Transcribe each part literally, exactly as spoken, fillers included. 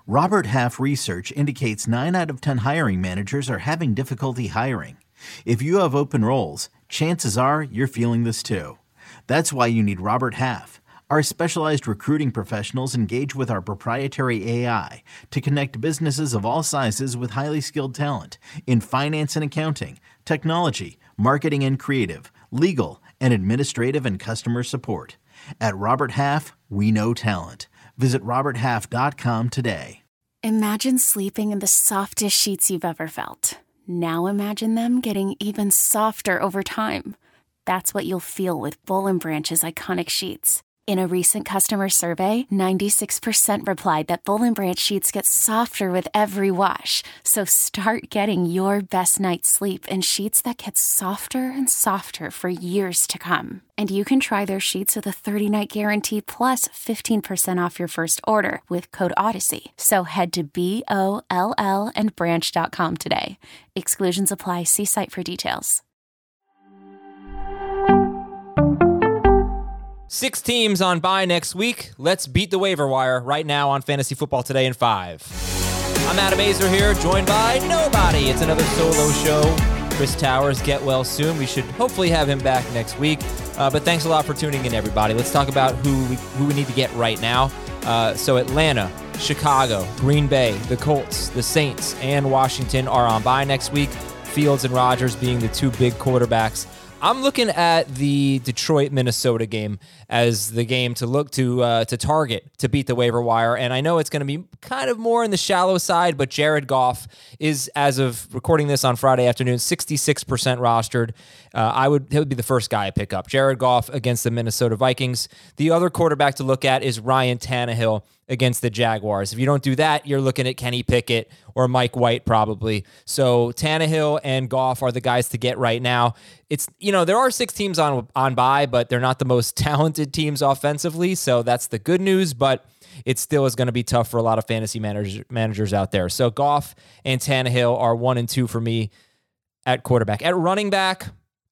Robert Half research indicates nine out of ten hiring managers are having difficulty hiring. If you have open roles, chances are you're feeling this too. That's why you need Robert Half. Our specialized recruiting professionals engage with our proprietary A I to connect businesses of all sizes with highly skilled talent in finance and accounting, technology, marketing and creative, legal, and administrative and customer support. At Robert Half, we know talent. Visit robert half dot com today. Imagine sleeping in the softest sheets you've ever felt. Now imagine them getting even softer over time. That's what you'll feel with Boll and Branch's iconic sheets. In a recent customer survey, ninety-six percent replied that Boll and Branch sheets get softer with every wash. So start getting your best night's sleep in sheets that get softer and softer for years to come. And you can try their sheets with a thirty-night guarantee plus fifteen percent off your first order with code Odyssey. So head to B O L L and branch dot com today. Exclusions apply. See site for details. Six teams on bye next week. Let's beat the waiver wire right now on Fantasy Football Today in five. I'm Adam Azer here, joined by nobody. It's another solo show. Chris Towers, get well soon. We should hopefully have him back next week. Uh, but thanks a lot for tuning in, everybody. Let's talk about who we, who we need to get right now. Uh, so Atlanta, Chicago, Green Bay, the Colts, the Saints, and Washington are on bye next week. Fields and Rodgers being the two big quarterbacks. I'm looking at the Detroit-Minnesota game as the game to look to uh, to target to beat the waiver wire, and I know it's going to be kind of more in the shallow side, but Jared Goff is, as of recording this on Friday afternoon, sixty-six percent rostered. Uh, I would he would be the first guy I pick up. Jared Goff against the Minnesota Vikings. The other quarterback to look at is Ryan Tannehill against the Jaguars. If you don't do that, you're looking at Kenny Pickett or Mike White probably. So Tannehill and Goff are the guys to get right now. It's, you know, there are six teams on on bye, but they're not the most talented teams offensively, so that's the good news, but it still is going to be tough for a lot of fantasy managers managers out there. So Goff and Tannehill are one and two for me at quarterback. At running back,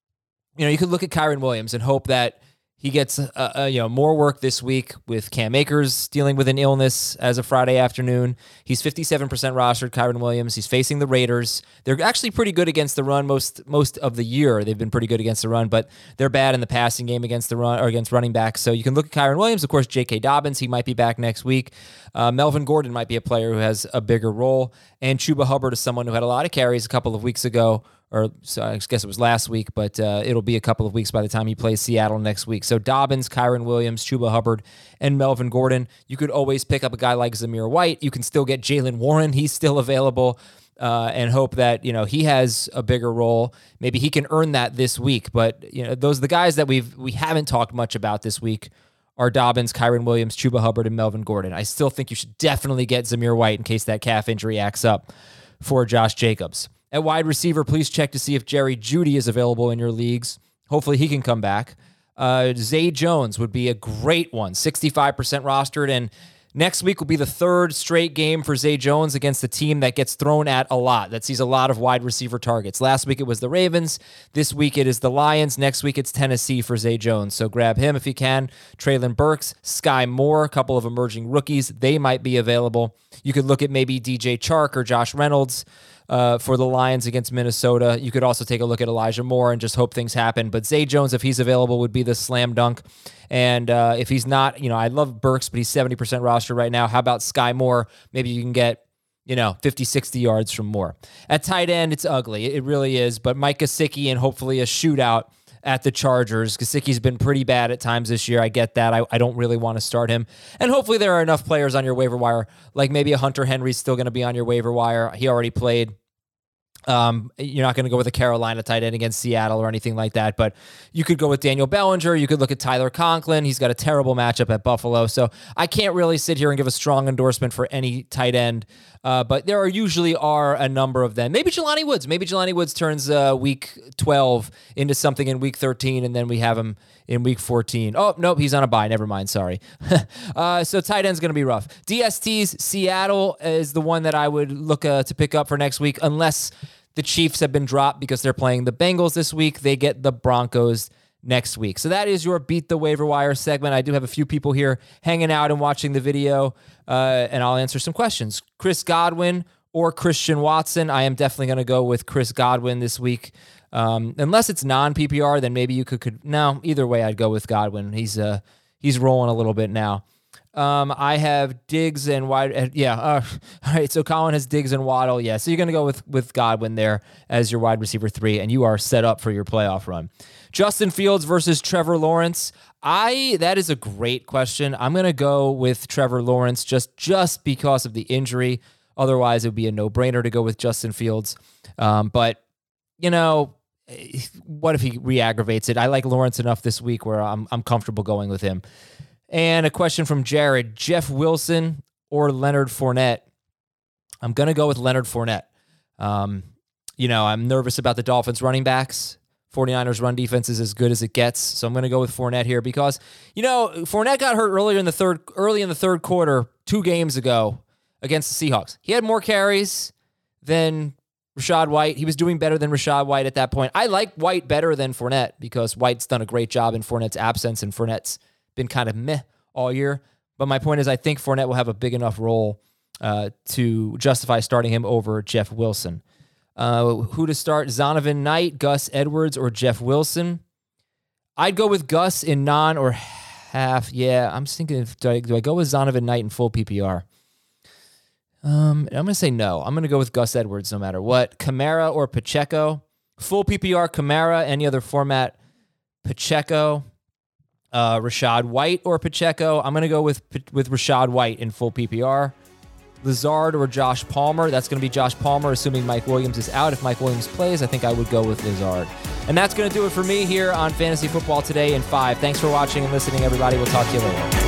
you know, you could look at Kyren Williams and hope that he gets uh, uh, you know more work this week with Cam Akers dealing with an illness as of Friday afternoon. He's fifty-seven percent rostered, Kyren Williams. He's facing the Raiders. They're actually pretty good against the run most most of the year. They've been pretty good against the run, but they're bad in the passing game against the run or against running backs. So you can look at Kyren Williams. Of course, J K. Dobbins, he might be back next week. Uh, Melvin Gordon might be a player who has a bigger role. And Chuba Hubbard is someone who had a lot of carries a couple of weeks ago. Or so I guess it was last week, but uh, it'll be a couple of weeks by the time he plays Seattle next week. So Dobbins, Kyren Williams, Chuba Hubbard, and Melvin Gordon. You could always pick up a guy like Zamir White. You can still get Jaylen Warren. He's still available, uh, and hope that you know he has a bigger role. Maybe he can earn that this week. But you know those are the guys that we've we haven't talked much about this week are Dobbins, Kyren Williams, Chuba Hubbard, and Melvin Gordon. I still think you should definitely get Zamir White in case that calf injury acts up for Josh Jacobs. At wide receiver, please check to see if Jerry Jeudy is available in your leagues. Hopefully he can come back. Uh, Zay Jones would be a great one, sixty-five percent rostered, and next week will be the third straight game for Zay Jones against a team that gets thrown at a lot, that sees a lot of wide receiver targets. Last week it was the Ravens. This week it is the Lions. Next week it's Tennessee for Zay Jones. So grab him if you can. Traylon Burks, Sky Moore, a couple of emerging rookies. They might be available. You could look at maybe D J Chark or Josh Reynolds uh, for the Lions against Minnesota. You could also take a look at Elijah Moore and just hope things happen. But Zay Jones, if he's available, would be the slam dunk. And uh, if he's not, you know, I love Burks, but he's seventy percent roster right now. How about Sky Moore? Maybe you can get, you know, fifty, sixty yards from Moore. At tight end, it's ugly. It really is. But Mike Gesicki and hopefully a shootout at the Chargers. Gesicki's been pretty bad at times this year. I get that. I, I don't really want to start him. And hopefully there are enough players on your waiver wire, like maybe a Hunter Henry's still going to be on your waiver wire. He already played. Um, you're not going to go with a Carolina tight end against Seattle or anything like that, but you could go with Daniel Bellinger. You could look at Tyler Conklin. He's got a terrible matchup at Buffalo. So I can't really sit here and give a strong endorsement for any tight end. Uh, but there are usually are a number of them. Maybe Jelani Woods. Maybe Jelani Woods turns uh, week twelve into something in week thirteen, and then we have him in week fourteen. Oh, nope, he's on a bye. Never mind, sorry. uh, so tight end's going to be rough. D S T's Seattle is the one that I would look uh, to pick up for next week, unless the Chiefs have been dropped because they're playing the Bengals this week. They get the Broncos next week. So that is your Beat the Waiver Wire segment. I do have a few people here hanging out and watching the video, uh, and I'll answer some questions. Chris Godwin or Christian Watson? I am definitely going to go with Chris Godwin this week. Um, unless it's non-P P R, then maybe you could, could no, either way I'd go with Godwin. He's uh, he's rolling a little bit now. Um, I have Diggs and wide. Yeah. Uh, all right. So Colin has Diggs and Waddle. Yeah. So you're going to go with, with Godwin there as your wide receiver three, and you are set up for your playoff run. Justin Fields versus Trevor Lawrence. I, that is a great question. I'm going to go with Trevor Lawrence just, just because of the injury. Otherwise it would be a no brainer to go with Justin Fields. Um, but you know, what if he re-aggravates it? I like Lawrence enough this week where I'm, I'm comfortable going with him. And a question from Jared, Jeff Wilson or Leonard Fournette? I'm going to go with Leonard Fournette. Um, you know, I'm nervous about the Dolphins running backs. 49ers run defense is as good as it gets. So I'm going to go with Fournette here because, you know, Fournette got hurt earlier in the third, early in the third quarter, two games ago against the Seahawks. He had more carries than Rachaad White. He was doing better than Rachaad White at that point. I like White better than Fournette because White's done a great job in Fournette's absence, and Fournette's been kind of meh all year. But my point is I think Fournette will have a big enough role uh, to justify starting him over Jeff Wilson. Uh, who to start? Zonovan Knight, Gus Edwards, or Jeff Wilson? I'd go with Gus in non or half. Yeah, I'm just thinking, if, do, I, do I go with Zonovan Knight in full P P R? Um, I'm going to say no. I'm going to go with Gus Edwards no matter what. Kamara or Pacheco? Full P P R, Kamara. Any other format, Pacheco. Uh, Rachaad White or Pacheco? I'm going to go with with Rachaad White in full P P R. Lazard or Josh Palmer? That's going to be Josh Palmer, assuming Mike Williams is out. If Mike Williams plays, I think I would go with Lazard. And that's going to do it for me here on Fantasy Football Today in five. Thanks for watching and listening, everybody. We'll talk to you later.